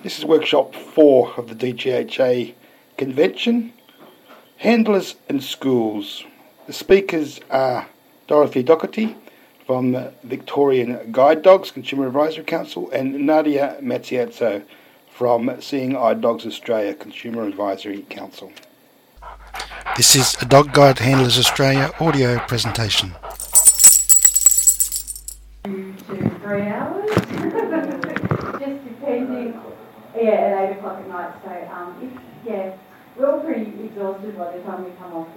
This is workshop 4 of the DGHA convention, Handlers in Schools. The speakers are Dorothy Docherty from the Victorian Guide Dogs Consumer Advisory Council and Nadia Mazziazzo from Seeing Eye Dogs Australia Consumer Advisory Council. This is a Dog Guide Handlers Australia audio presentation. 2 to 3 hours, just depending. At 8 o'clock at night. So we're all pretty exhausted by the time we come off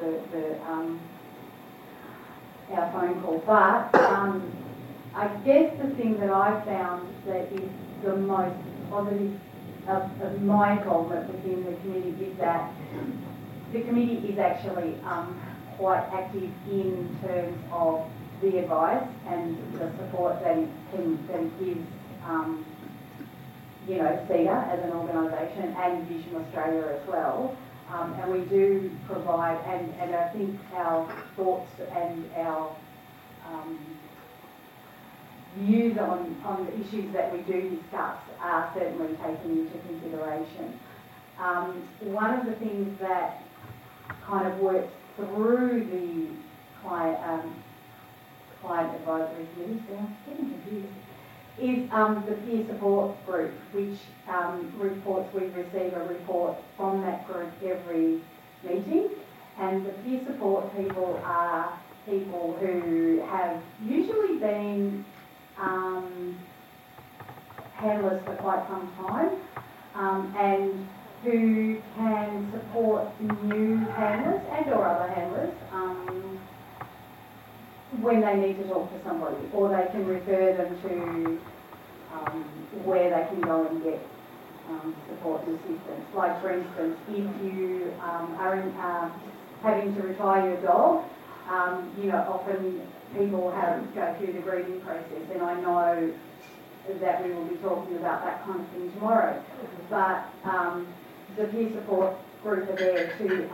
our phone call. But I guess the thing that I found that is the most positive of my involvement within the committee is that the committee is actually quite active in terms of the advice and the support that it gives. CEDA as an organisation and Vision Australia as well. And we do provide, and I think our thoughts and our views on the issues that we do discuss are certainly taken into consideration. One of the things that kind of works through the client advisory committee, so I'm getting confused, is the peer support group, which we receive a report from that group every meeting. And the peer support people are people who have usually been handlers for quite some time and who can support new handlers and or other handlers when they need to talk to somebody, or they can refer them to where they can go and get support and assistance. Like, for instance, if you are having to retire your dog, often people go through the grieving process, and I know that we will be talking about that kind of thing tomorrow. But the peer support group are there to,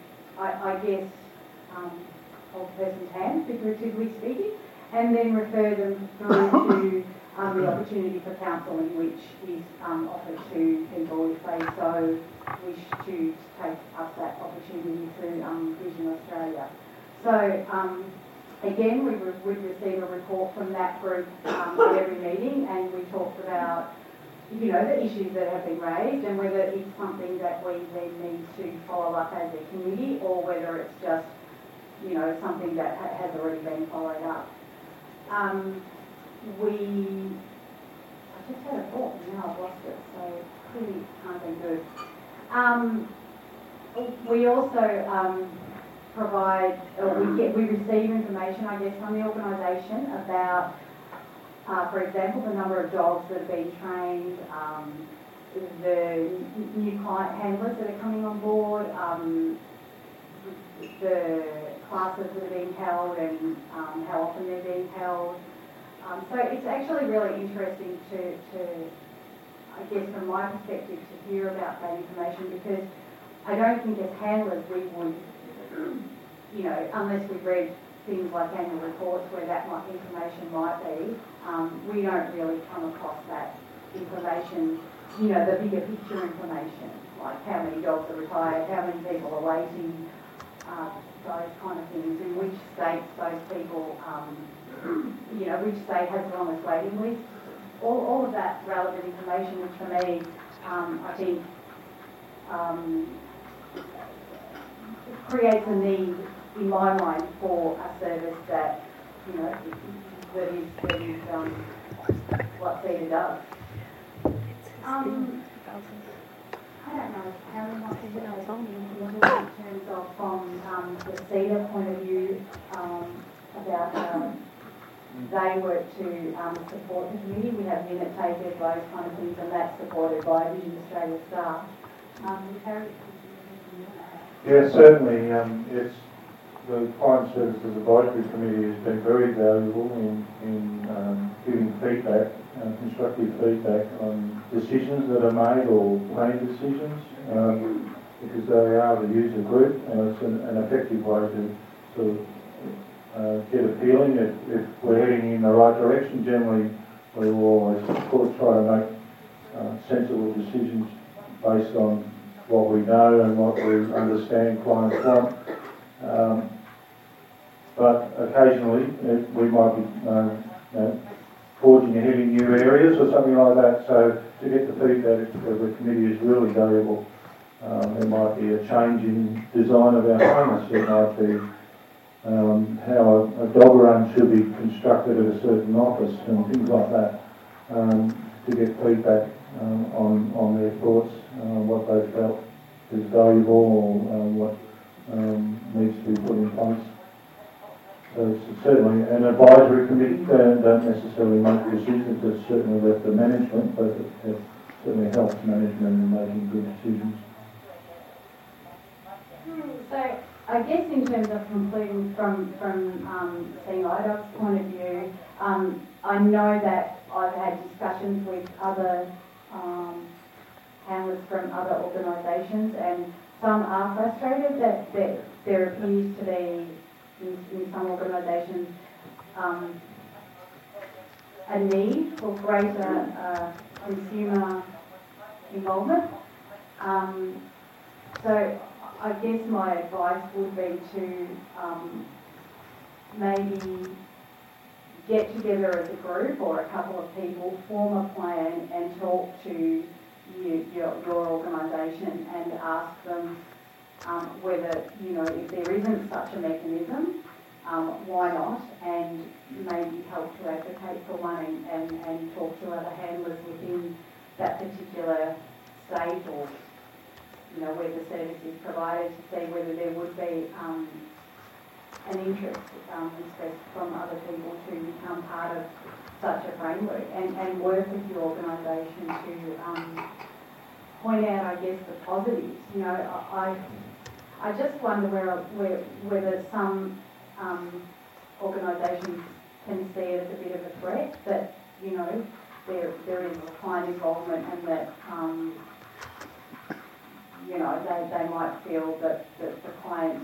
hold the person's hand, figuratively speaking, and then refer them through to the opportunity for counselling, which is offered to people if they so wish to take up that opportunity through Vision Australia. So again, we receive a report from that group at every meeting, and we talk about the issues that have been raised and whether it's something that we then need to follow up as a committee, or whether it's just something that has already been followed up. I just had a thought and now I've lost it, so clearly it can't be good. We also provide, we receive information, I guess, from the organisation about, for example, the number of dogs that have been trained, the new client handlers that are coming on board, the classes that are being held and how often they're being held. So it's actually really interesting to, I guess from my perspective, to hear about that information, because I don't think as handlers we would, unless we've read things like annual reports where that information might be, we don't really come across that information, the bigger picture information, like how many dogs are retired, how many people are waiting, those kind of things, in which states those people, which state has the longest waiting list. All of that relevant information, which for me, I think, creates a need in my mind for a service that, that is what CEDA does. I don't know how much in terms of from the CEDA point of view about how they work to support the community. We have minute takers, those kind of things, and that's supported by Vision Australia staff. Yes, certainly. It's the Client Services Advisory Committee has been very valuable in giving feedback, constructive feedback on decisions that are made or planned decisions, because they are the user group, and it's an effective way to sort of get a feeling if we're heading in the right direction. Generally, we will always try to make sensible decisions based on what we know and what we understand clients want. But occasionally we might be forging ahead in new areas or something like that. So to get the feedback of the committee is really valuable. There might be a change in design of our harness. There might be how a dog run should be constructed at a certain office and things like that. To get feedback on their thoughts, what they felt is valuable or what needs to be put in place. So it's certainly an advisory committee. They don't necessarily make decisions. It's certainly left to management, but it certainly helps management in making good decisions. So I guess in terms of concluding from seeing IDOC's point of view, I know that I've had discussions with other handlers from other organisations, and some are frustrated that there appears to be in some organisations a need for greater consumer involvement. So I guess my advice would be to maybe get together as a group or a couple of people, form a plan and talk to your organisation and ask them whether, if there isn't such a mechanism, why not, and maybe help to advocate for one and talk to other handlers within that particular state or where the service is provided to see whether there would be an interest expressed from other people to become part of such a framework and work with your organisation to point out, I guess, the positives. I just wonder whether some organisations can see it as a bit of a threat that, there is client involvement and that they might feel that the clients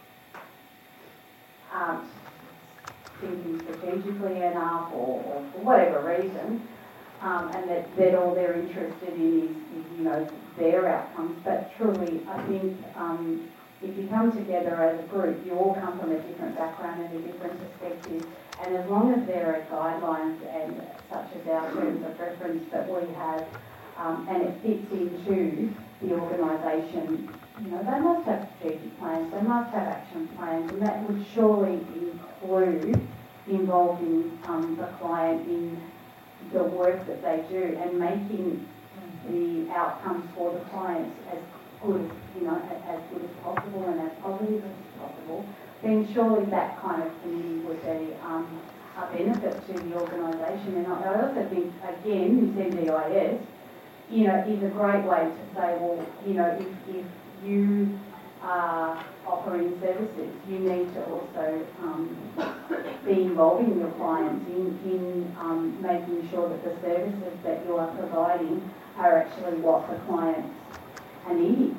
aren't thinking strategically enough or for whatever reason, and that all they're interested in is their outcomes. But truly, I think if you come together as a group, you all come from a different background and a different perspective, and as long as there are guidelines and such as our terms of reference that we have, and it fits into the organisation, they must have strategic plans, they must have action plans, and that would surely include involving the client in the work that they do and making the outcomes for the clients as good as possible and as positive as possible. Then surely that kind of committee would be a benefit to the organisation. And I also think, again, this NDIS, is a great way to say, well, if you are offering services, you need to also be involving your clients in making sure that the services that you are providing are actually what the clients are needing.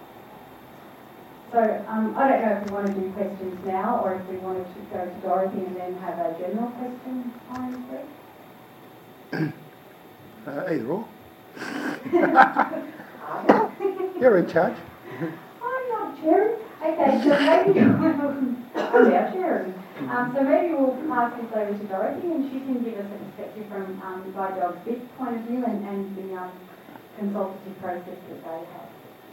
So I don't know if we want to do questions now or if we wanted to go to Dorothy and then have a general question time, please. Either or. You're in charge. I'm not chairing. Okay, so maybe I'm now chairing. So maybe we'll pass this over to Dorothy and she can give us a perspective from Guide Dogs Vic's point of view and the consultative process that they have.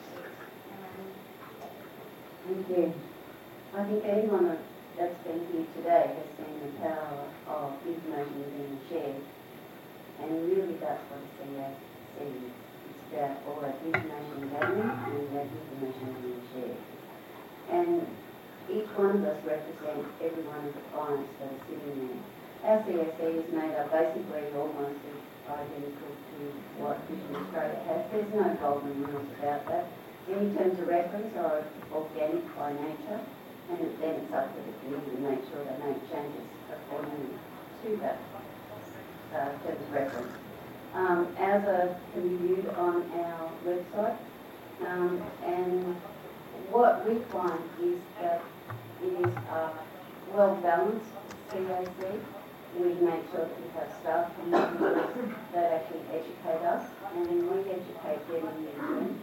Thank you. I think anyone that's been here today has seen the power of information being shared, and really that's what CAC is. It's about all that information gathering and that information being shared. And each one of us represents every one of the clients that are sitting there. Our CSE is made up basically almost identical to what Vision Australia has. There's no golden rules about that. Any terms of reference are organic by nature, and then it's up to the committee to make sure they make changes accordingly to that terms of reference. Ours are viewed on our website, and what we find is that it is a well-balanced CAC. We make sure that we have staff that actually educate us, and then we educate them in return.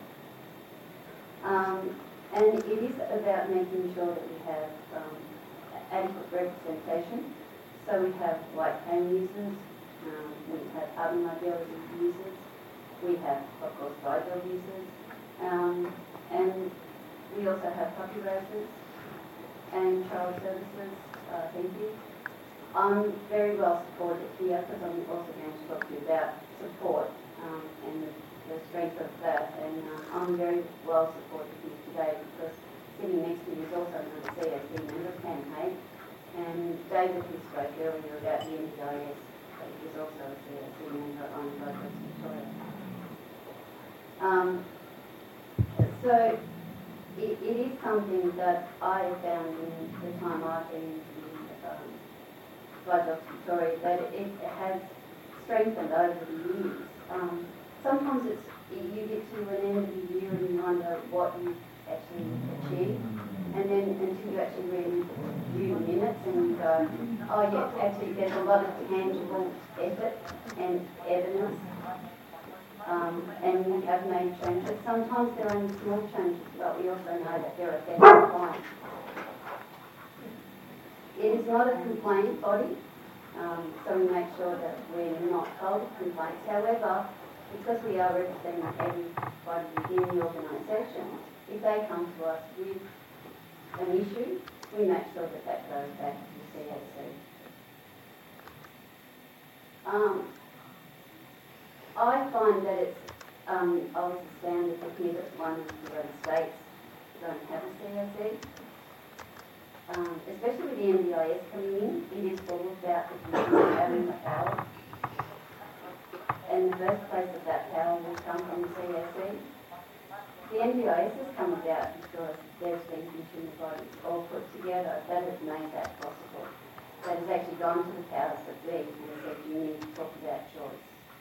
And it is about making sure that we have adequate representation. So we have white cane users, we have other mobility users, we have, of course, guide dog users, and we also have puppy raisers and child services. Thank you. I'm very well supported here because I'm also going to talk to you about support and the strength of that. And I'm very well supported here today because sitting next to me is also another CAC member, Pam Hay, and David, who spoke earlier about the NDIS, is also a CAC member on Guide Dogs Victoria. So it is something that I have found in the time I've been in Guide Dogs Victoria that it has strengthened over the years. Sometimes you get to an end of the year and you wonder what you've actually achieved, and then until you actually review the minutes and you go, oh yes, actually there's a lot of tangible effort and evidence, and we have made changes. Sometimes they're only small changes, but we also know that they're effective clients. It is not a complaint body, so we make sure that we're not told of complaints. However, because we are representing everybody within the organisation, if they come to us with an issue, we make sure that that goes back to the CAC. I find that it's always astounded to hear that one of the other states don't have a CAC. Especially with the NDIS coming in, it is all about the community having the power. And the first place of that power will come from the CAC. The NDIS has come about because there's been consumer bodies all put together that has made that possible. That has actually gone to the powers that be and said you need to talk about choice.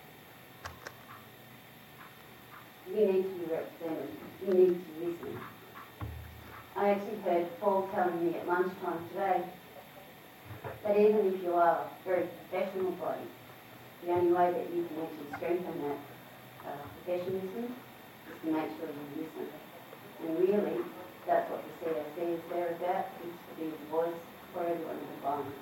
You need to be represented. You need to listen. I actually heard Paul telling me at lunchtime today that even if you are a very professional body, the only way that you can actually strengthen that professionalism is to make sure you listen. And really, that's what the CAC is there about, is to be the voice for everyone in the violence.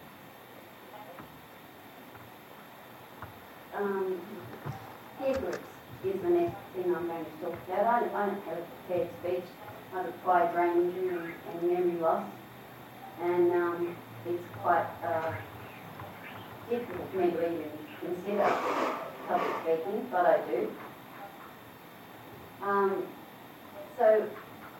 Peer groups is the next thing I'm going to talk about. I don't have a prepared speech. I've acquired brain injury and memory loss, and it's quite difficult for me to even consider public speaking, but I do. So,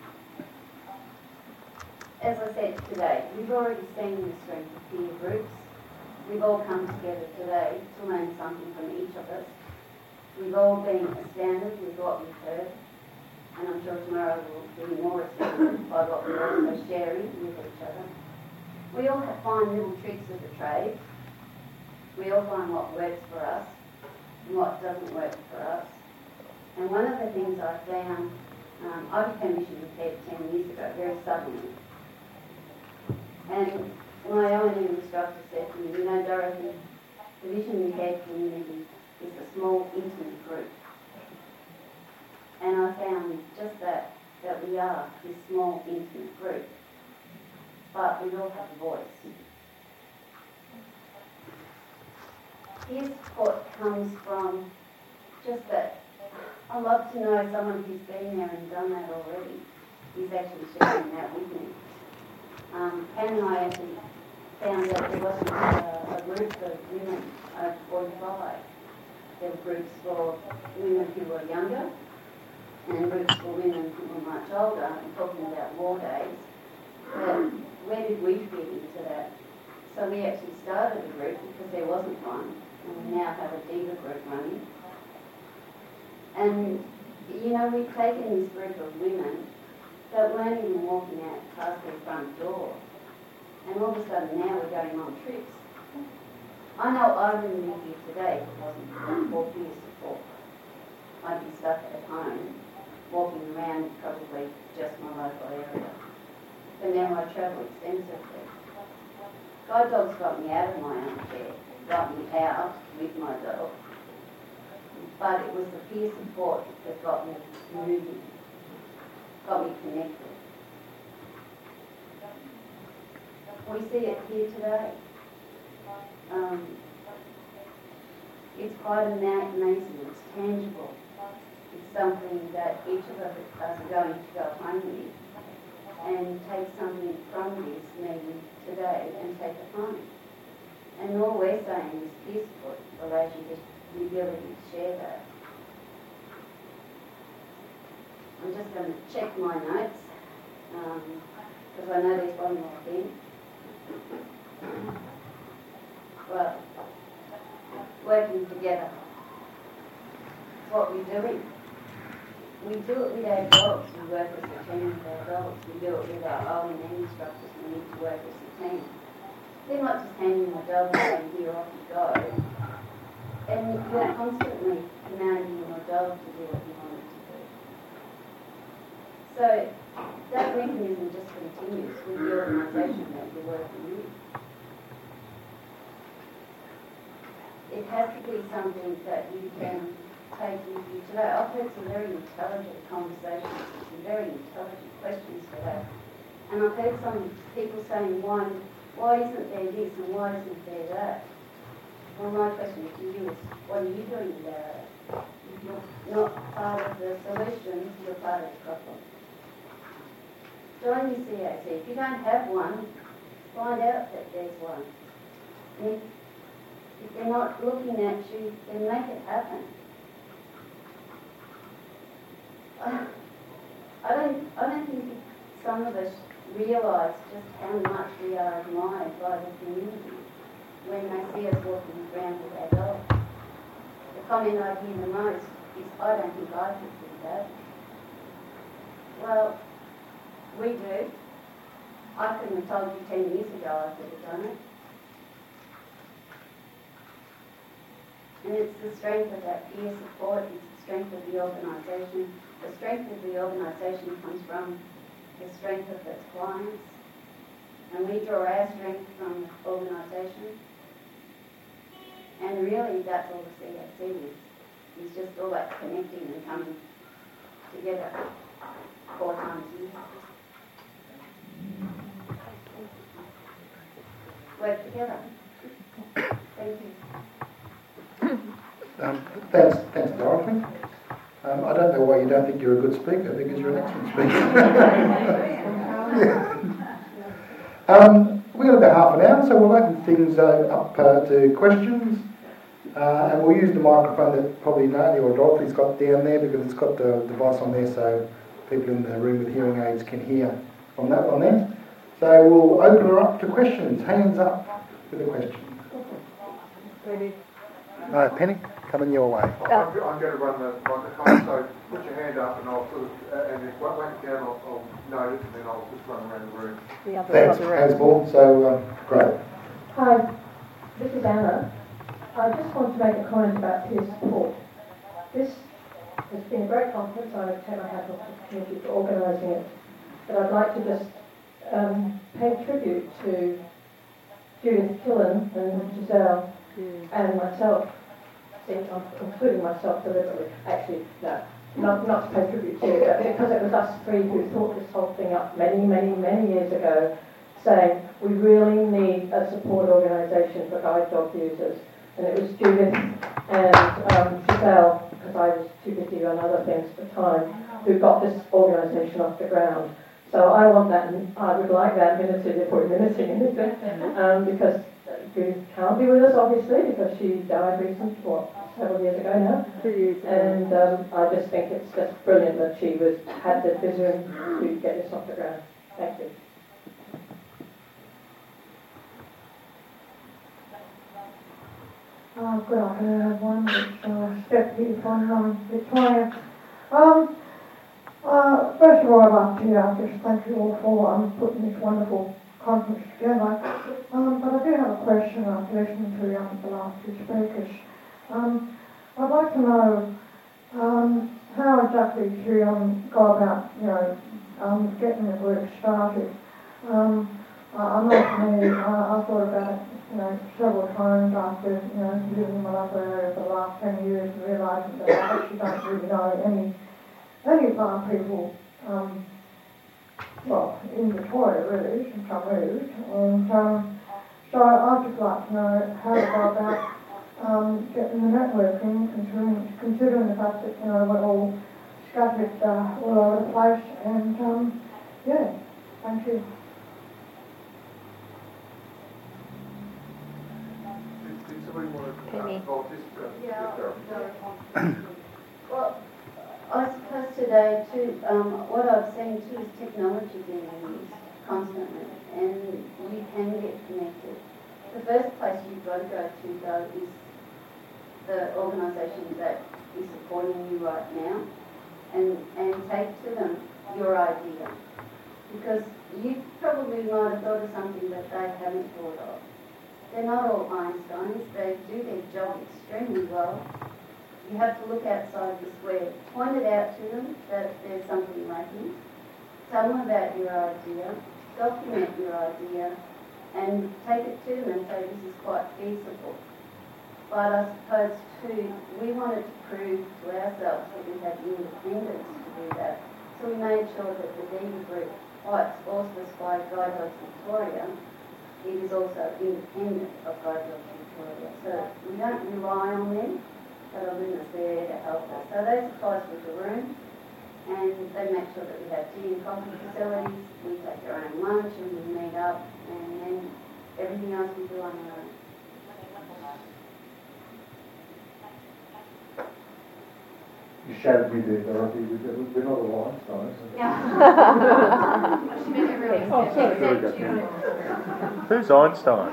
as I said today, we've already seen the strength of peer groups. We've all come together today to learn something from each of us. We've all been astounded with what we've heard, and I'm sure tomorrow we'll be more astounded by what we're also sharing with each other. We all find little tricks of the trade. We all find what works for us and what doesn't work for us. And one of the things I found, I became vision impaired 10 years ago, very suddenly. And my own instructor said to me, you know, Dorothy, the vision impaired community is a small, intimate group. And I found just that we are this small, intimate group. But we all have a voice. His support comes from just that. I love to know someone who's been there and done that already. He's actually sharing that with me. Pam and I actually found that there wasn't a group of women over 45. There were groups for women who were younger and groups for women who were much older, and talking about war days. But where did we fit into that? So we actually started a group because there wasn't one, and we now have a diva group running. And, you know, we've taken this group of women that weren't even walking out past their front door, and all of a sudden now we're going on trips. I know I wouldn't be here today if it wasn't for peer support. I'd be stuck at home, walking around probably just my local area. But now I travel extensively. Guide dogs got me out of my armchair, got me out with my dog, but it was the peer support that got me moving, got me connected. We see it here today. It's quite amazing, it's tangible. It's something that each of us are going to go home with and take something from this meeting today and take it home. And all we're saying is peer support relationship, the ability to share that. I'm just going to check my notes because I know there's one more thing. Well, working together. It's what we're doing. We do it with our dogs. We work as a team with our dogs. We do it with our O&M instructors. We need to work as a team. They're not just handing my dog and saying, here, off you go. And you're constantly commanding your dog to do what you want it to do. So that mechanism just continues with the organisation that you're working with. It has to be something that you can take with you today. I've heard some very intelligent conversations, some very intelligent questions today. And I've heard some people saying, why isn't there this and why isn't there that? Well, my question to you is, what are you doing about it? You're not part of the solution, you're part of the problem. Join the CAC. If you don't have one, find out that there's one. And if they're not looking at you, then make it happen. I don't think some of us realise just how much we are admired by the community when they see us walking around with our dogs. The comment I hear the most is, I don't think I could do that. Well, we do. I couldn't have told you 10 years ago I could have done it. And it's the strength of that peer support, it's the strength of the organisation. The strength of the organisation comes from the strength of its clients. And we draw our strength from the organisation. And really that's all the CAC is. It's just all that connecting and coming together 4 times a year. Work together. Thank you. Thanks, Dorothy. I don't know why you don't think you're a good speaker, because you're an excellent speaker. We've got about half an hour, so we'll open things up to questions. And we'll use the microphone that probably Nadia or Dorothy's got down there, because it's got the device on there so people in the room with hearing aids can hear from that one there. So we'll open her up to questions. Hands up with a question. No, Penny, coming your way. I'm going to run the microphone, so put your hand up and I'll sort of, and if one went down, I'll note it and then I'll just run around the room. Thanks, Hasball. So, great. Hi, this is Anna. I just want to make a comment about peer support. This has been a great conference. I take my hat off to the committee for organising it. But I'd like to just pay tribute to Judith Killen and Giselle and myself, including myself deliberately. Actually, no, not to pay tribute to you, but because it was us three who thought this whole thing up many, many, many years ago, saying we really need a support organisation for guide dog users. And it was Judith and Giselle, because I was too busy on other things at the time, who got this organisation off the ground. So I want that, and I would like that minuted if we're minuting anything, because Judith can't be with us, obviously, because she died recently, several years ago now. And I just think it's just brilliant that she had the vision to get this off the ground. Thank you. Good afternoon, everyone. It's Deputy from Victoria. First of all, I'd like to just thank you all for putting this wonderful conference together. But I do have a question after listening to the last two speakers. I'd like to know how exactly to go about, getting the work started. I know for me, I thought about it, several times after, living in Malacca area for the last 10 years and realising that I actually don't really know any farm people, in Victoria really, since I moved. And so I'd just like to know how to go about getting the networking, considering the fact that, we're all scattered all over the place. And, thank you. Did somebody want to Penny. involve this? Well, I suppose today too, what I've seen too is technology being used constantly, and you can get connected. The first place you've got to go to though is the organisation that is supporting you right now, and take to them your idea, because you probably might have thought of something that they haven't thought of. They're not all Einsteins, they do their job extremely well. You have to look outside the square. Point it out to them that there's something lacking. Tell them about your idea, document your idea, and take it to them and say this is quite feasible. But I suppose too, we wanted to prove to ourselves that we had independence to do that. So we made sure that the Diva Group, while it's auspiced by Guide Dogs Victoria, it is also independent of Guide Dogs Victoria. So we don't rely on them, but are there to help us. So they supply us with the room, and they make sure that we have tea and coffee facilities, we take our own lunch and we meet up, and then everything else we do on our own. You shouted me there, Dorothy. We're not all Einsteins. She made it really Oh, sorry. except you. Who's Einstein?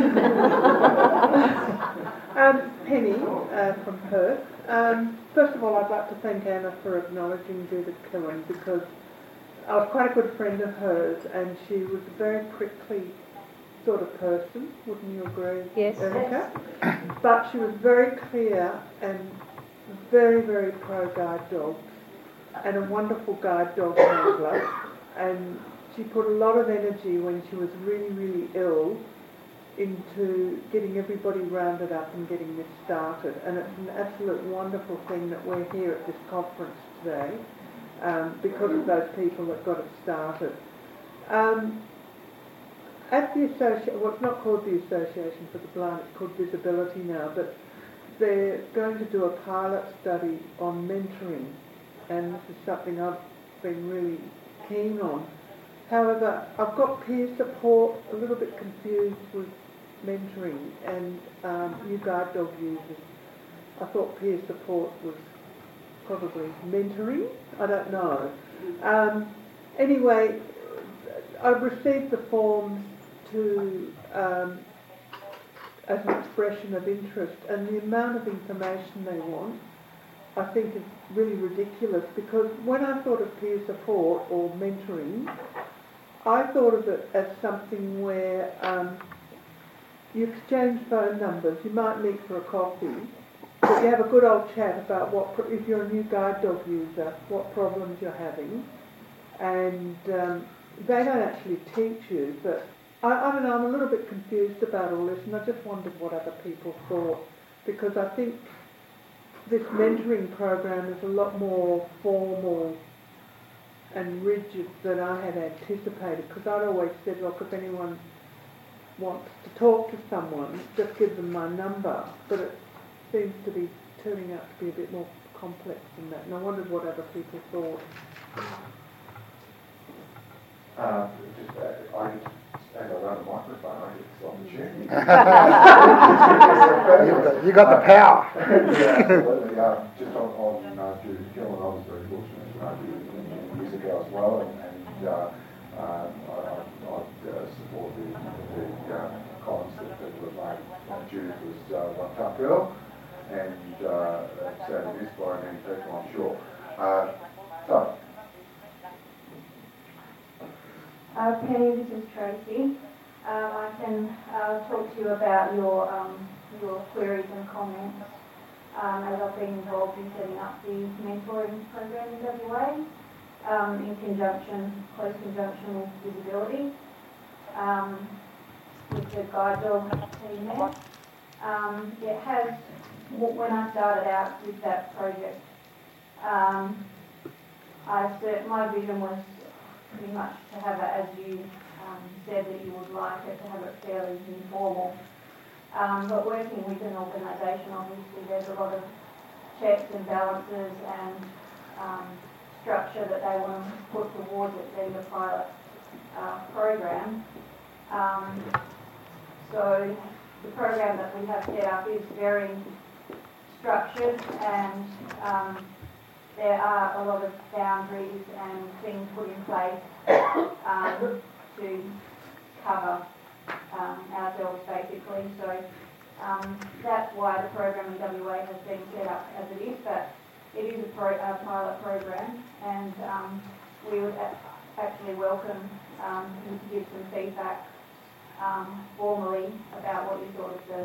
Penny from Perth. First of all, I'd like to thank Anna for acknowledging Judith Killen, because I was quite a good friend of hers, and she was a very prickly sort of person, wouldn't you agree, Yes. Erica? But she was very clear and very, very pro-guide dogs, and a wonderful guide dog handler, and she put a lot of energy when she was really, really ill into getting everybody rounded up and getting this started. And it's an absolute wonderful thing that we're here at this conference today, because of those people that got it started. At the association, well, it's not called the Association for the Blind, it's called Visibility now, but they're going to do a pilot study on mentoring, and this is something I've been really keen on. However, I've got peer support, a little bit confused with mentoring and new guide dog users. I thought peer support was probably mentoring, I don't know. Anyway, I've received the forms to as an expression of interest, and the amount of information they want I think is really ridiculous, because when I thought of peer support or mentoring, I thought of it as something where you exchange phone numbers, you might meet for a coffee, but you have a good old chat about if you're a new guide dog user, what problems you're having, and they don't actually teach you, but I don't know, I'm a little bit confused about all this, and I just wondered what other people thought, because I think this mentoring program is a lot more formal and rigid than I had anticipated, because I'd always said, look, if anyone wants to talk to someone, just give them my number, but it seems to be turning out to be a bit more complex than that, and I wondered what other people thought. As I run the microphone, I get on the chair. You got the power. Yeah, absolutely. Just on Judith Killen, I was very fortunate to know Judith years ago as well, and I support the comments that were made. Judith was one tough girl, and sadly missed by many people, I'm sure. So. Penny, this is Tracy. I can talk to you about your queries and comments as I've been involved in setting up the mentoring program in WA in close conjunction with Visibility. with the guide dog team there. It has, when I started out with that project, my vision was pretty much to have it as you said that you would like it, to have it fairly informal. But working with an organisation, obviously there's a lot of checks and balances and structure that they want to put towards it being a pilot program. So the program that we have set up is very structured, and there are a lot of boundaries and things put in place to cover ourselves basically. So that's why the program in WA has been set up as it is, but it is a pilot program, and we would actually welcome you to give some feedback formally about what you thought of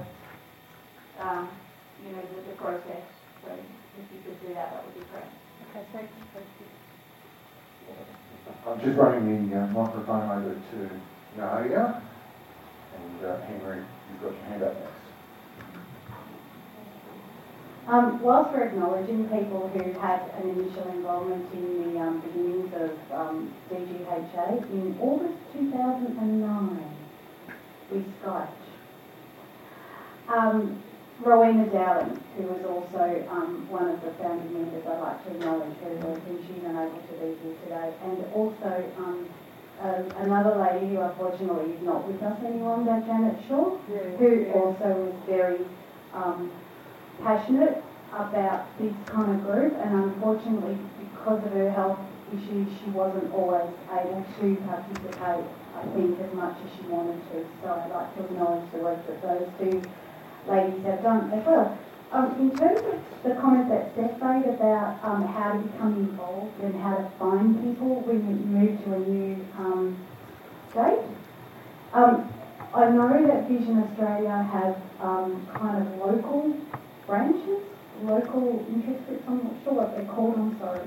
the process. So if you could do that, that would be great. Okay, thank you. I'm just running the microphone over to Nadia, and Henry, you've got your hand up next. Whilst we're acknowledging people who had an initial involvement in the beginnings of DGHA, in August 2009, we Skyped. Rowena Dowling, who was also one of the founding members, I'd like to acknowledge her, and she's unable to be here today, and also another lady who unfortunately is not with us any longer, Janet Shaw, who also was very passionate about this kind of group, and unfortunately because of her health issues she wasn't always able to participate, I think, as much as she wanted to. So I'd like to acknowledge the work that those two ladies have done as well. In terms of the comment that Steph made about how to become involved and how to find people when you move to a new state, I know that Vision Australia have kind of local branches, local interest groups, I'm not sure what they're called, I'm sorry.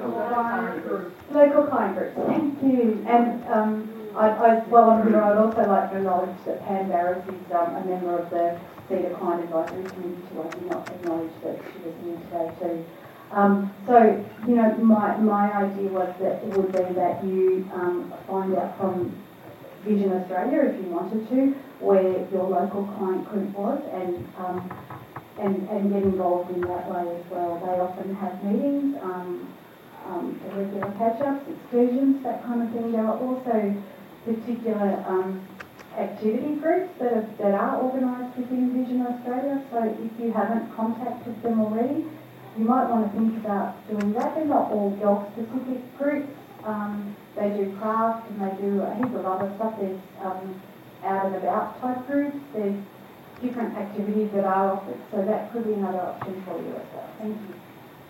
Local client groups, thank you. And while I'm here, I'd also like to acknowledge that Pam Barris is a member of the Cedar Client Advisory Committee too. I did not acknowledge that she was here today too. So, you know, my idea was that it would be that you find out from Vision Australia, if you wanted to, where your local client group was, and get involved in that way as well. They often have meetings, regular catch-ups, excursions, that kind of thing. There are also particular activity groups that are organised within Vision Australia, so if you haven't contacted them already, you might want to think about doing that. They're not all dog-specific groups. They do craft and they do a heap of other stuff. There's out and about type groups. There's different activities that are offered, so that could be another option for you as well. Thank you.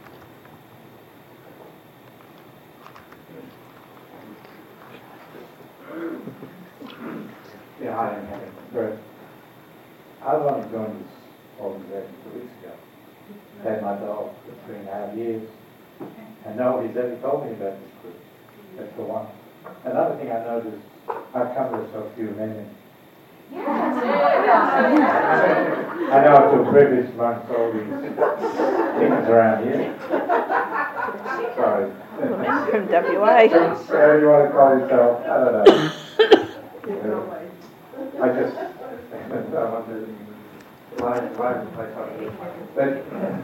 Yeah, hi, I'm Henry. Great. I've only joined this organisation 2 weeks ago. I've had my dog for 3.5 years, and nobody's ever told me about this group. That's the one. Another thing I noticed, I've come to so few amendments. I know I feel privileged amongst all these things around here. Sorry. From WA. Whatever you want to call yourself, I don't know. I just I want to but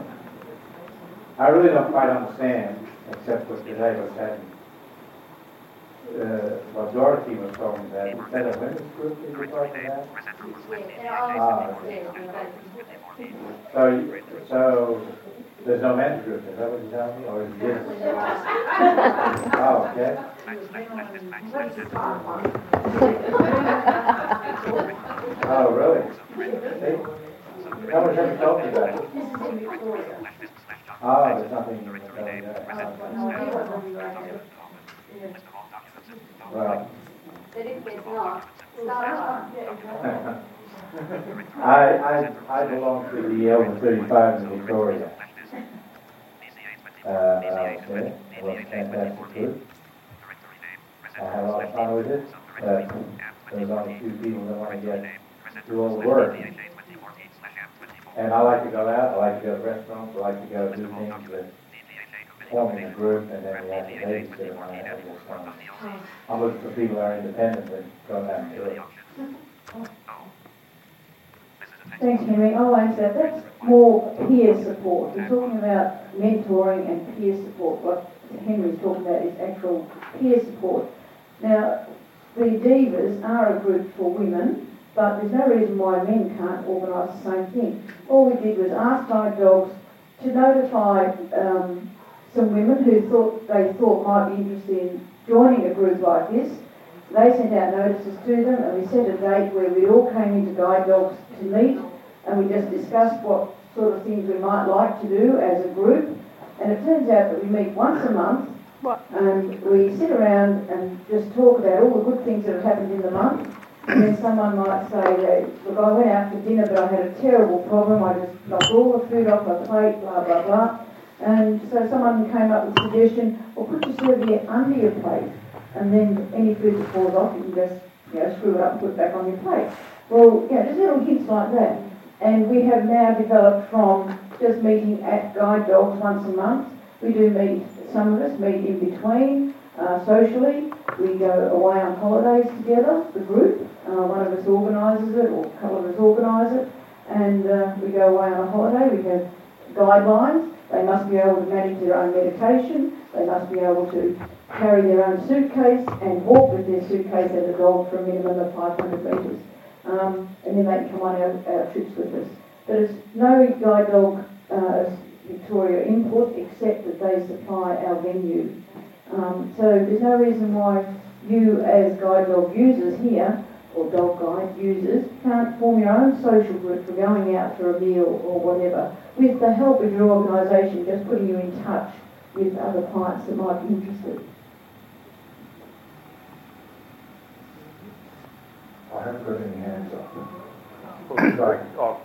I really don't quite understand, except for today, what's happening. What Dorothy was talking about, is that a women's group that you're talking about? So there's no men's group, is that what you're telling me? Or is it Oh, okay. Oh, really? See? How much have you told me about it? Oh, there's nothing in the Right. But if there's not, I belong to the Elmer 35 in Victoria. Okay. It was a fantastic group. I had a lot of fun with it. There's only a few people that want to do all the work. And I like to go out, I like to go to restaurants, I like to go do things that forming a group and then the activities ceremony. I'm looking for people that are independent and go out and do it. Thanks, Henry. I'll answer that. That's more peer support. We're talking about mentoring and peer support. What Henry's talking about is actual peer support. Now, the Divas are a group for women, but there's no reason why men can't organise the same thing. All we did was ask Guide Dogs to notify some women who they thought might be interested in joining a group like this. They sent out notices to them, and we set a date where we all came into Guide Dogs to meet, and we just discussed what sort of things we might like to do as a group. And it turns out that we meet once a month, and we sit around and just talk about all the good things that have happened in the month. And then someone might say, look, I went out for dinner, but I had a terrible problem. I just knocked all the food off my plate, blah, blah, blah. And so someone came up with a suggestion, well, put your serviette under your plate, and then any food that falls off, you can just screw it up and put it back on your plate. Well, just little hints like that. And we have now developed from just meeting at Guide Dogs once a month. We do meet, some of us meet in between, socially. We go away on holidays together, the group. One of us organises it, or a couple of us organise it. And we go away on a holiday. We have guidelines. They must be able to manage their own medication. They must be able to carry their own suitcase and walk with their suitcase as a dog for a minimum of 500 metres. And then they can come on our trips with us. But it's no Guide Dog Victoria input except that they supply our venue. So there's no reason why you as Guide Dog users here, or Dog Guide users, can't form your own social group for going out for a meal or whatever, with the help of your organisation, just putting you in touch with other clients that might be interested. I haven't got any hands up. Sorry. Oh.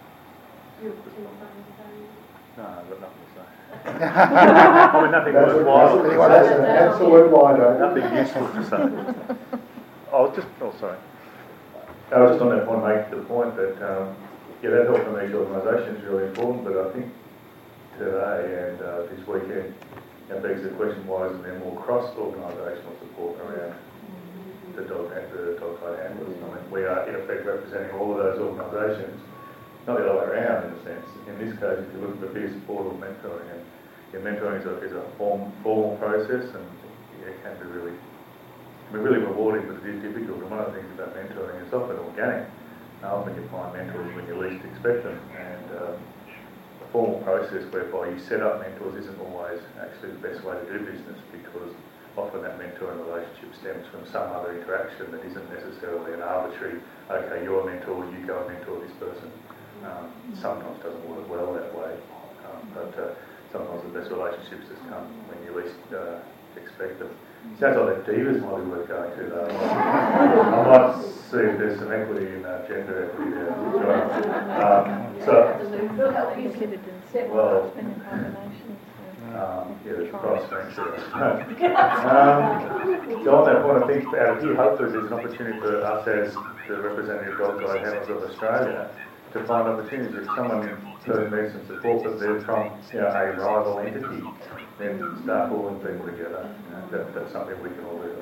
No, I've got nothing to say. I mean, nothing worthwhile. That's an absolute lie, Nothing useful to say. Sorry. I was just on that point, make the point that, that help from each organisation is really important, but I think today and this weekend, it begs the question, why isn't there more cross-organisational support around the dog guide handlers? I mean, we are in effect representing all of those organisations, not the other way around in a sense. In this case, if you look at the peer support or mentoring, and mentoring is a formal process, and it can be really rewarding, but it is difficult. And one of the things about mentoring is often organic. Often you find mentors when you least expect them, and a formal process whereby you set up mentors isn't always actually the best way to do business, because often that mentoring relationship stems from some other interaction that isn't necessarily an arbitrary, okay, you're a mentor, you go and mentor this person. Sometimes doesn't work well that way, but sometimes the best relationships just come when you least expect them. Sounds like the Divas might be worth going to though. I might see if there's some equity in gender equity there. There's cross strengths there. So on that point, I think out of here, hopefully there's an opportunity for us as the representative dog guide handlers of Australia to find opportunities. If someone needs some support, but they're from a rival entity, then start pulling people together. That's something we can all do.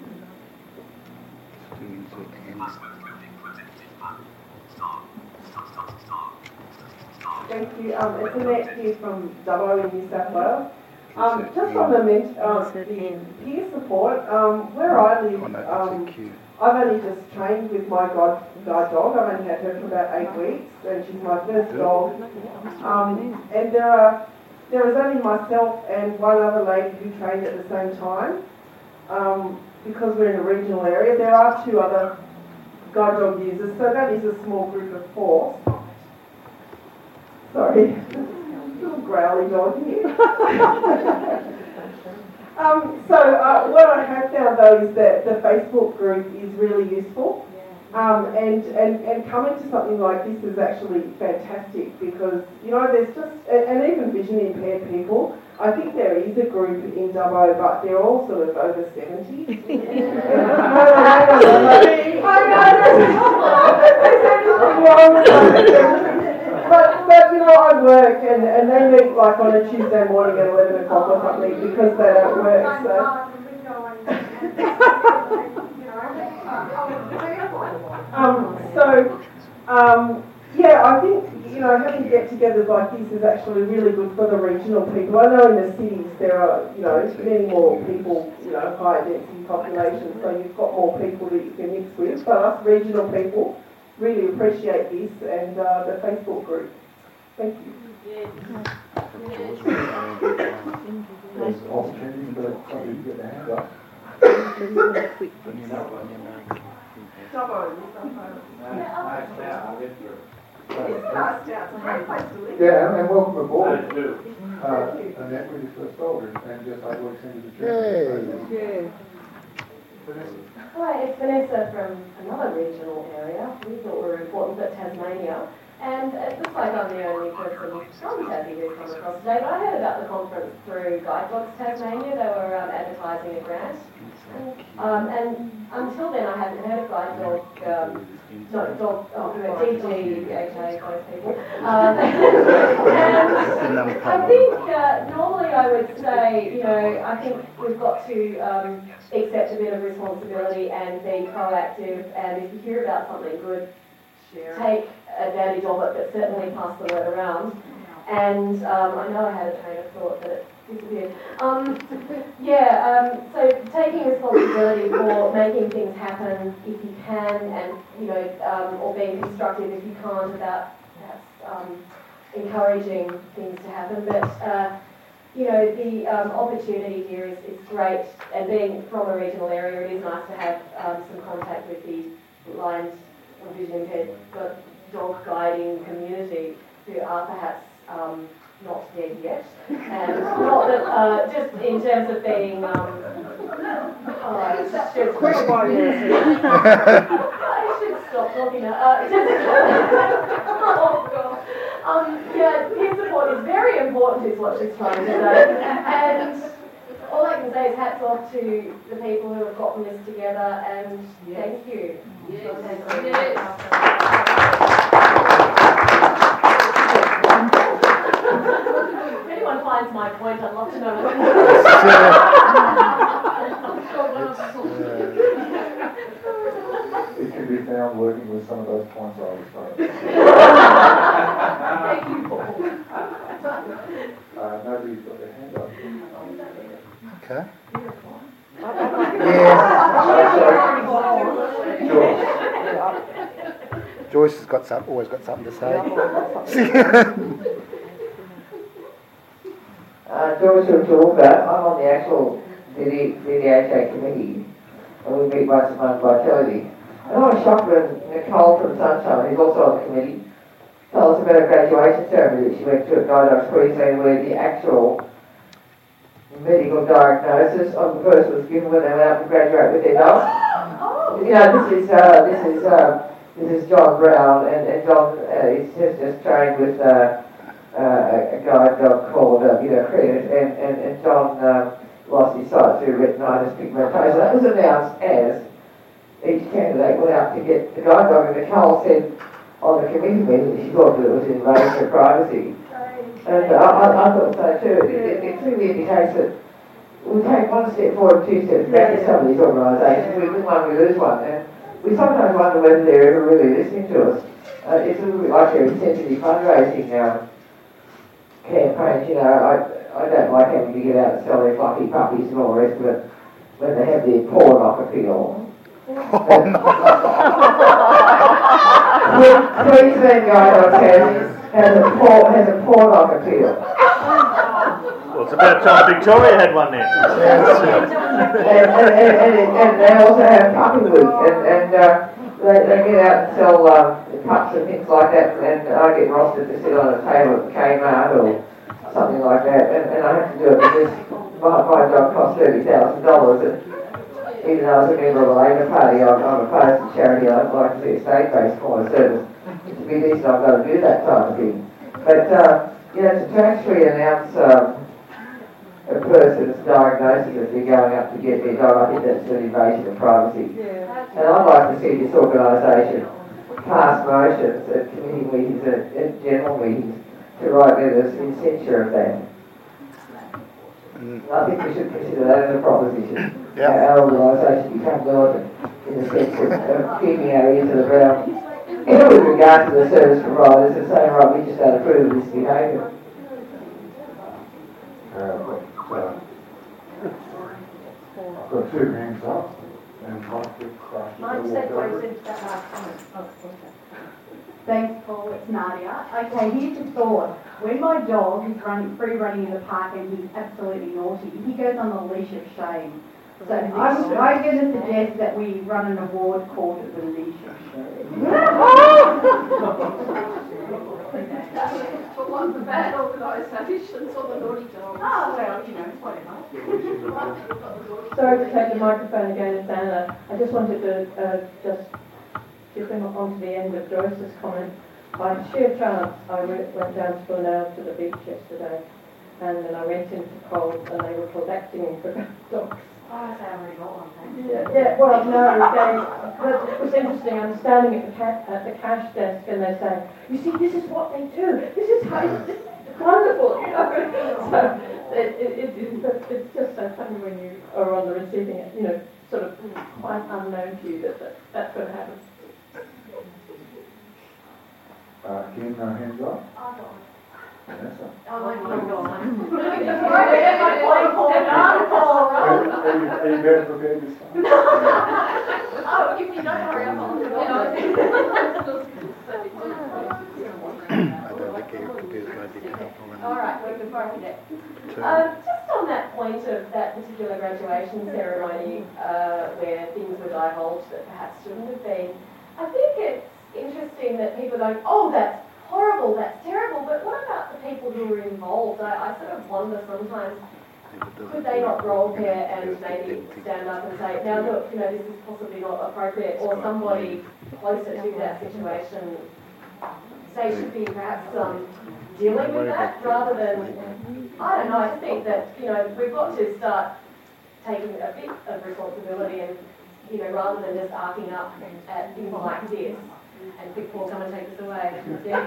Thank you. It's Annette here from Dubbo in New South Wales. Just on the peer support, where I live, I've only just trained with my guide dog. I've only had her for about 8 weeks, and she's my first dog. And there is only myself and one other lady who trained at the same time. Because we're in a regional area, there are 2 other guide dog users, so that is a small group of 4. Sorry, little growly dog here. What I have found though is that the Facebook group is really useful. And coming to something like this is actually fantastic because, you know, there's just, and even vision impaired people, I think there is a group in Dubbo, but they're all sort of over 70. But you know, I work and they meet like on a Tuesday morning at 11 o'clock or something because they don't work. Yeah, I think, you know, having get-togethers like this is actually really good for the regional people. I know in the cities there are, you know, many more people, you know, higher density populations, so you've got more people that you can mix with. But us regional people really appreciate this and the Facebook group. Thank you. There's opportunity for somebody to get their hand up. Yeah, and welcome aboard. Annette, when you first over, and just like we sent you the Yay. Hi, it's Vanessa from another regional area. We thought we were important, but Tasmania. And it looks like I'm the only person from Tassie who's come across today, but I heard about the conference through Guide Dogs Tasmania. They were advertising a grant. And until then I hadn't heard of Guide Dog, DGHA, those people. And I think normally I would say, you know, I think we've got to accept a bit of responsibility and be proactive, and if you hear about something good, take advantage of it, but certainly pass the word around. And I know I had a train of thought, but it disappeared. So taking responsibility for making things happen if you can, and, you know, or being constructive if you can't, about perhaps encouraging things to happen. But you know, the opportunity here is great, and being from a regional area, it is nice to have some contact with the blind or vision impaired dog guiding community who are perhaps not dead yet, and not that just in terms of being I should stop talking now. Peer support is very important, is what she's trying to say, and all I can say is hats off to the people who have gotten this together, and thank you. If anyone finds my point, I'd love to know what It can be found working with some of those points I was trying. Thank you, Paul. Nobody's got their hand up. Okay. Joyce has got always got something to say. Joyce O'Toole, I'm on the actual DDHA committee, and we meet once a month by television. And I was shocked when Nicole from Sunshine, who's also on the committee, told us about a graduation ceremony that she went to at Guide Dogs Queensland, where the actual medical diagnosis of the person was given when they went up to graduate with their dog. You know, this is John Brown, and John is just trained with a guide dog called Credit, and John lost his sight through retinitis pigmentosa. That was announced as each candidate went out to get the guide dog, and Nicole said on the committee meeting that she thought that it was invasion of privacy. And I thought so too. It clearly indicates that we take one step forward, two steps back in some of these organisations. We win one, we lose one. And we sometimes wonder whether they're ever really listening to us. It's a little bit like their insensitive fundraising campaigns. You know, I don't like having to get out and sell their fluffy puppies and all the rest of it when they have their porn off appeal. Queensland Guide Dogs has a porn off appeal. Well, it's about time Victoria had one then. And they also have Puppy Week, and they get out and sell pups and things like that, and I get rostered to sit on a table at Kmart or something like that, and I have to do it because my dog costs $30,000, and even though I was a member of the Labor Party, I'm opposed to charity. I'd like to see a state-based kind of service. To be decent, I've got to do that type of thing. But, you know, to actually announce a person's diagnosis as they're going up to get their dog, I think that's an invasion of privacy. Yeah. And I'd like to see this organisation pass motions at committee meetings and general meetings to write letters in censure of that. I think we should consider that as a proposition. Yep. Our organisation becomes militant in the sense of keeping our ear to the ground with regard to the service providers and saying, right, we just don't approve of this behaviour. I've got two hands up and Mine's that goes into that last comment. Thanks, Paul. It's Nadia. Okay, here's a thought. When my dog is free running in the park and he's absolutely naughty, he goes on the leash of shame. So I'm going to suggest that we run an award called the Leash of Shame. But what the bad organisations or the naughty dogs? Oh, well, you know, whatever. Sorry to take the microphone again, it's Anna. I just wanted to just bring on to the end of Joyce's comment. By sheer chance, I went down to Glenelg to the beach yesterday, and then I went into Coles, and they were collecting for dogs. Oh, I already got one, thanks. Yeah, well, no, but it was interesting. I'm standing at the cash desk, and they say, "You see, this is what they do. This is how it's wonderful, you know." So it's just so funny when you are on the receiving end, you know, sort of quite unknown to you that's going to happen. Again, no hands up. Vanessa. Oh, my God. Are you better prepared this time? Oh, if you don't hurry up, I'll do it. I don't think everybody's going to be careful. All right, we can fire it. Just on that point of that particular graduation ceremony where things were divulged that perhaps shouldn't have been, I think it's interesting that people are going, oh, that's horrible, that's terrible, but what about the people who were involved? I sort of wonder sometimes, could they not roll here and maybe stand up and say, now look, you know, this is possibly not appropriate, or somebody closer to that situation, say, should be perhaps dealing with that rather than, I don't know, I think that, you know, we've got to start taking a bit of responsibility and, you know, rather than just arcing up at things like this. And Vic Paul, come and take us away. Yeah.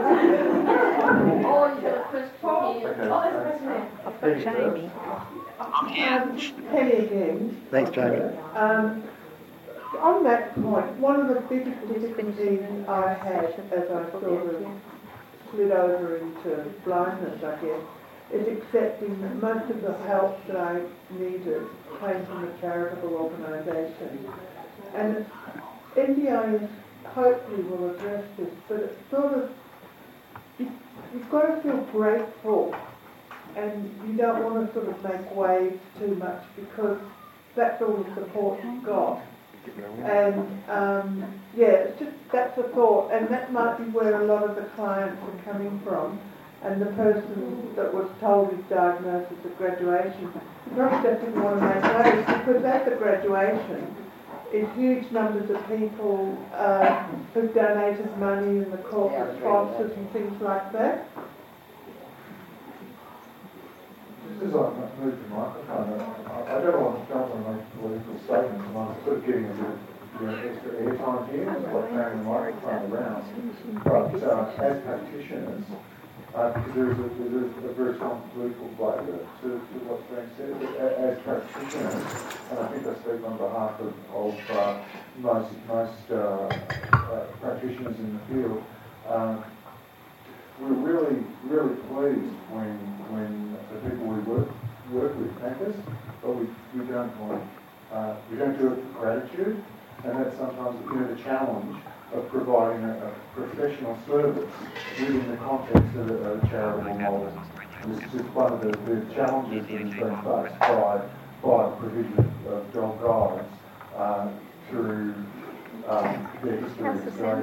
Oh, you got a question here. Oh, there's a question there. I've got Jamie. Penny again. Thanks, Jamie. On that point, one of the biggest difficulties I had as I sort of slid over into blindness, I guess, is accepting that most of the help that I needed came from a charitable organisation. And NDIS hopefully will address this, but it's sort of, you've got to feel grateful, and you don't want to sort of make waves too much because that's all the support you've got. And it's just, that's a thought, and that might be where a lot of the clients are coming from. And the person that was told his diagnosis at graduation probably just didn't want to make waves because at the graduation, it's huge numbers of people who've donated money and the corporate sponsors and things like that. Just as I move the microphone, I don't want to make political statements, and I'm sort of getting a bit of extra airtime here, it's like carrying the microphone around. But as practitioners, because there's a very strong political flavour to what's being said, but as practitioners, and I think I speak on behalf of most practitioners in the field, we're really, really pleased when the people we work with thank us, but we don't do it for gratitude, and that's sometimes the challenge of providing a professional service within the context of a charitable model. This is one of the challenges that has been faced by the provision of dog guides through their history of Australia.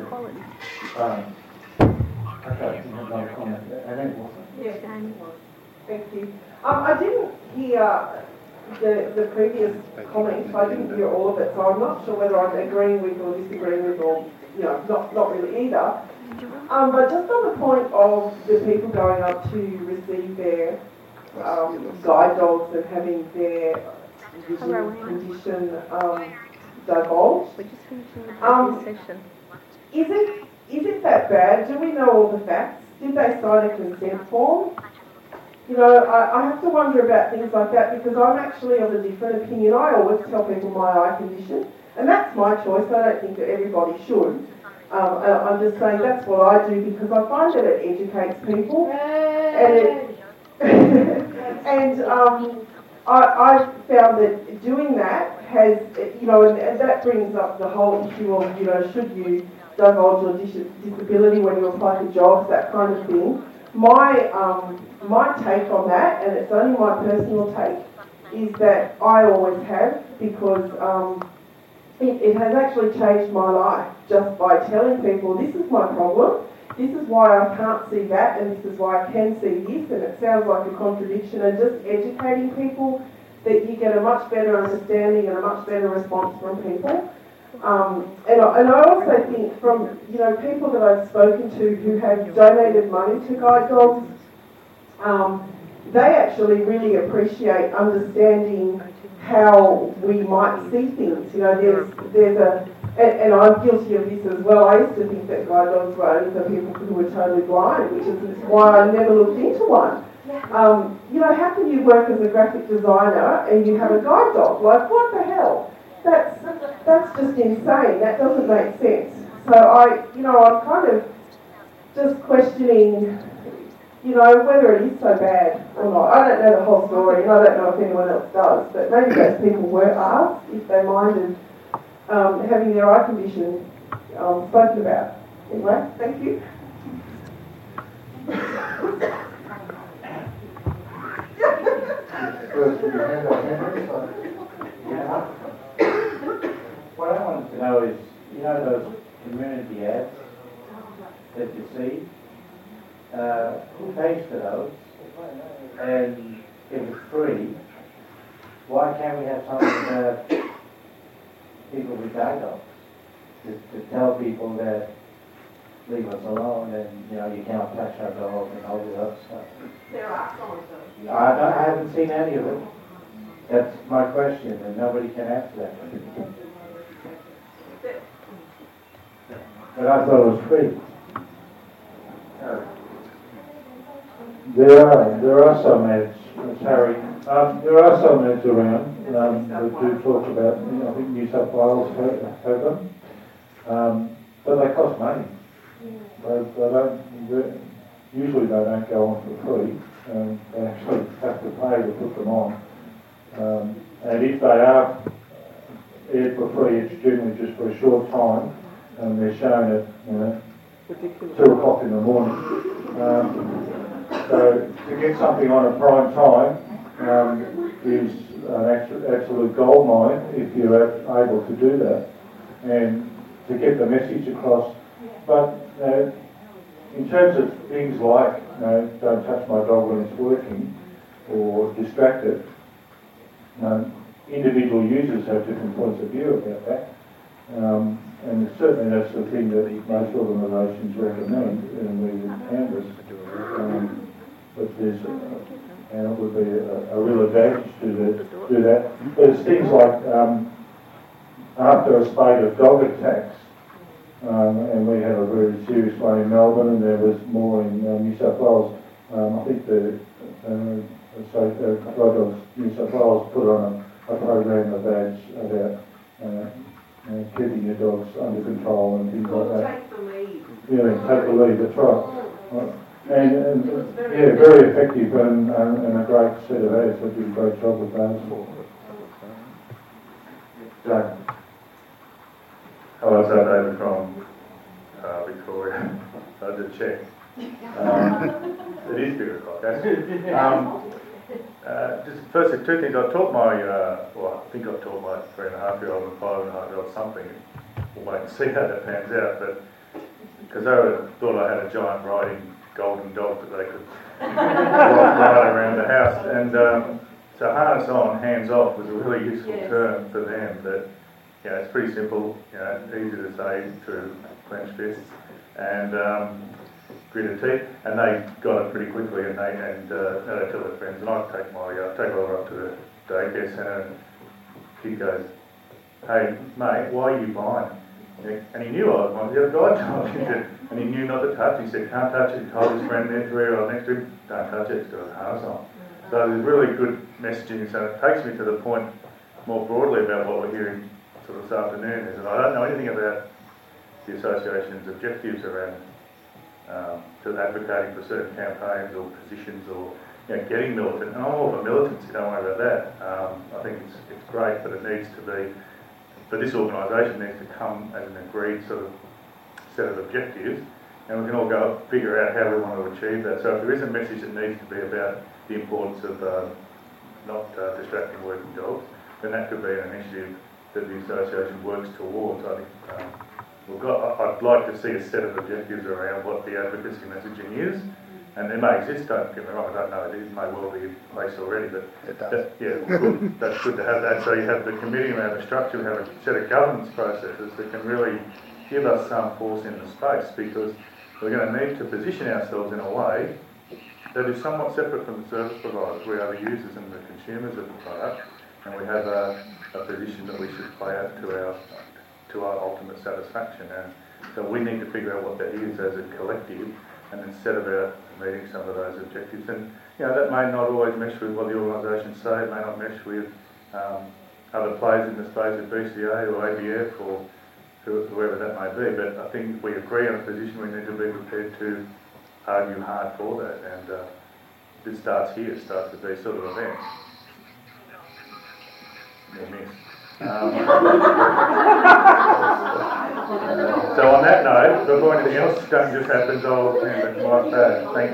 Okay, another comment. Annette, wasn't it? Yes, thank you. I didn't hear the previous comments. I didn't hear all of it, so I'm not sure whether I'm agreeing with or disagreeing with, or not really either. But just on the point of the people going up to receive their guide dogs and having their vision condition divulged. We're just finishing the session. Is it that bad? Do we know all the facts? Did they sign a consent form? I have to wonder about things like that because I'm actually of a different opinion. I always tell people my eye condition, and that's my choice. I don't think that everybody should. I'm just saying that's what I do because I find that it educates people, and I found that doing that has, and that brings up the whole issue of, should you divulge your disability when you apply for jobs, that kind of thing. My take on that, and it's only my personal take, is that I always have because it has actually changed my life just by telling people this is my problem, this is why I can't see that, and this is why I can see this, and it sounds like a contradiction, and just educating people that you get a much better understanding and a much better response from people. And I also think from people that I've spoken to who have donated money to guide dogs, they actually really appreciate understanding how we might see things. There's a, and I'm guilty of this as well. I used to think that guide dogs were only for people who were totally blind, which is why I never looked into one. How can you work as a graphic designer and you have a guide dog? Like, what the hell? That's just insane. That doesn't make sense. So I'm kind of just questioning, whether it is so bad or not. I don't know the whole story, and I don't know if anyone else does, but maybe those people were asked if they minded having their eye condition spoken about. Anyway, thank you. What I wanted to know is, those community ads that you see, who pays for those? And if it's free, why can't we have something people with guide dogs to tell people that leave us alone and you can't touch our dog and all this other stuff? There are some of those. I haven't seen any of it. That's my question, and nobody can answer that. But I thought it was free. There are some ads, Harry. There are some ads around that do talk about. I think New South Wales have them, but they cost money. Usually they don't go on for free. They actually have to pay to put them on. And if they are aired for free, it's generally just for a short time, and they're shown at 2 o'clock in the morning. So to get something on at prime time is an absolute goldmine if you're able to do that, and to get the message across. But in terms of things like don't touch my dog when it's working or distracted, individual users have different points of view about that. And certainly that's the thing that most organisations recommend, and we would canvass. But there's, and it would be a real advantage to do that. There's things like after a spate of dog attacks, and we had a very serious one in Melbourne, and there was more in New South Wales. I think the Guide Dogs New South Wales put on a program of ads about keeping your dogs under control and things like that. Take the lead. Yeah, take the lead, that's right. And very effective and a great set of ads. They do a great job with those. Jack. Hello, it's David from Victoria. I did check. It is 2 o'clock, just firstly, 2 things. I taught my, I think I taught my 3.5-year-old and 5.5-year-old something. We'll wait and see how that pans out. But because they thought I had a giant riding golden dog that they could ride around the house, and So harness on, hands off was a really useful term for them. That it's pretty simple, easy to say through clenched fists and gritted teeth, and they got it pretty quickly. And they tell their friends, and I take Oliver up to the daycare centre, and kid goes, "Hey mate, why are you blind?" And he knew I was blind. The other guy told him, and he knew not to touch. He said, "Can't touch it." He told his friend there, 3-year-old next to him, "Don't touch it, it's got a harness on." So there's really good messaging. So it takes me to the point more broadly about what we're hearing sort of this afternoon, is that I don't know anything about the association's objectives around advocating for certain campaigns or positions or getting militant. And I'm all for militancy, don't worry about that. I think it's great, but it needs to be, but this organisation needs to come as an agreed sort of set of objectives, and we can all go figure out how we want to achieve that. So if there is a message that needs to be about the importance of not distracting working dogs, then that could be an initiative that the association works towards. I think I'd like to see a set of objectives around what the advocacy messaging is, and they may exist, don't get me wrong, I don't know, it may well be in place already, but it does. That's good to have that. So you have the committee, we have a structure, we have a set of governance processes that can really give us some force in the space, because we're going to need to position ourselves in a way that is somewhat separate from the service providers. We are the users and the consumers of the product, and we have a position that we should play out to our ultimate satisfaction. And so we need to figure out what that is as a collective, and then set about meeting some of those objectives. And that may not always mesh with what the organisations say, it may not mesh with other players in the space of BCA or ABF or whoever that may be, but I think if we agree on a position, we need to be prepared to argue hard for that, and it starts here, it starts with these sort of events. So on that note, before anything else just happens, I'll hand it to Mike back. Thank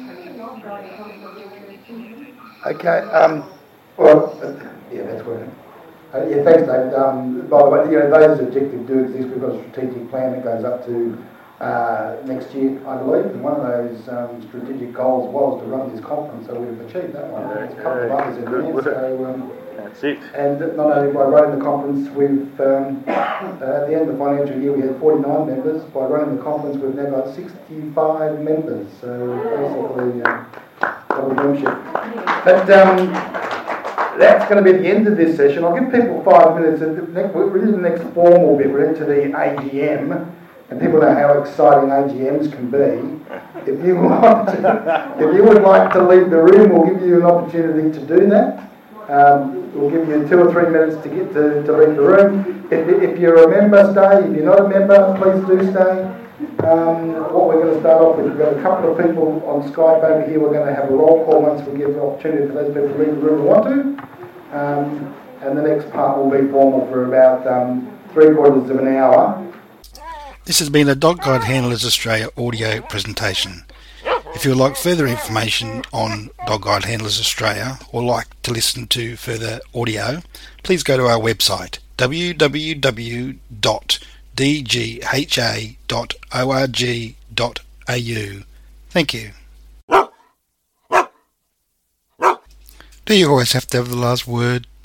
you. Okay, that's working. Thanks, David. By the way, those objectives do exist. We've got a strategic plan that goes up to next year, I believe, and one of those strategic goals was to run this conference, so we've achieved that one. There's a couple of others in there, so that's it. And not only by running the conference, we've at the end of the financial year we had 49 members. By running the conference, we've now got 65 members. So basically, double membership. But that's going to be the end of this session. I'll give people 5 minutes. We're in the next formal bit. We're into the AGM. And people know how exciting AGMs can be. If you would like to leave the room, we'll give you an opportunity to do that. We'll give you 2 or 3 minutes to get to leave the room. If you're a member, stay. If you're not a member, please do stay. What we're going to start off with, we've got a couple of people on Skype over here. We're going to have a roll call once we give the opportunity for those people to leave the room who want to. And the next part will be formal for about 3/4 of an hour. This has been a Dog Guide Handlers Australia audio presentation. If you would like further information on Dog Guide Handlers Australia or like to listen to further audio, please go to our website www.dgha.org.au. Thank you. Do you always have to have the last word?